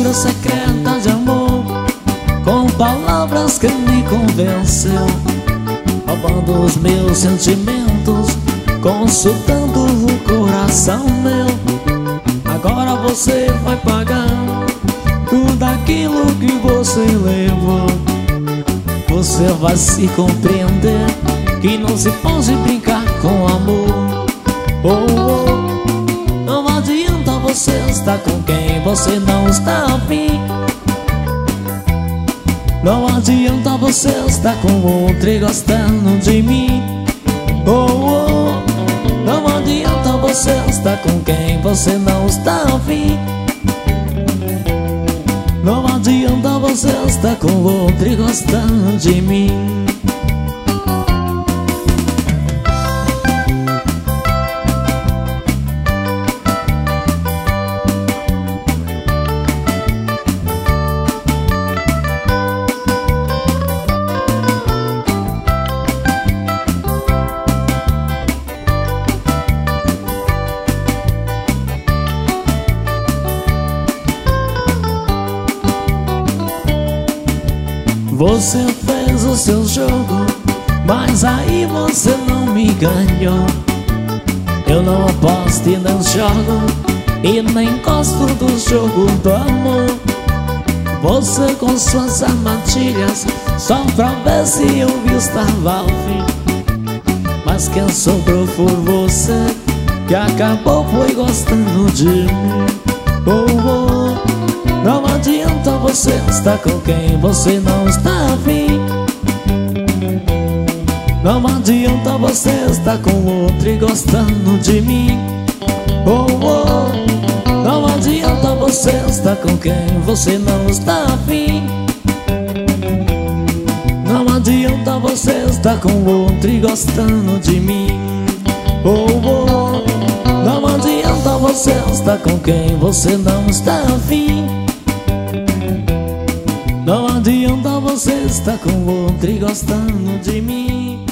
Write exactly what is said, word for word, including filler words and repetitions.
mentira secreta de amor, com palavras que me convenceu, roubando os meus sentimentos, consultando o coração meu. Agora você vai pagar tudo aquilo que você levou. Você vai se compreender que não se pode brincar com amor. Oh, oh, não adianta você estar com quem você não está afim. Não adianta você estar com outro e gostando de mim. Oh, oh, não adianta você estar com quem você não está afim. Não adianta você estar com outro e gostando de mim. Você fez o seu jogo, mas aí você não me ganhou. Eu não aposto e não jogo, e nem gosto do jogo do amor. Você com suas armadilhas, só pra ver se eu vi estava ao fim. Mas quem sobrou foi você, que acabou foi gostando de mim. Oh, oh, não adianta você estar com quem você não está afim. Não adianta você estar com outro e gostando de mim. Oh, oh, não adianta você estar com quem você não está afim. Não adianta você estar com outro e gostando de mim. Oh, oh, não adianta você estar com quem você não está afim. Não adianta você estar com outro e gostando de mim.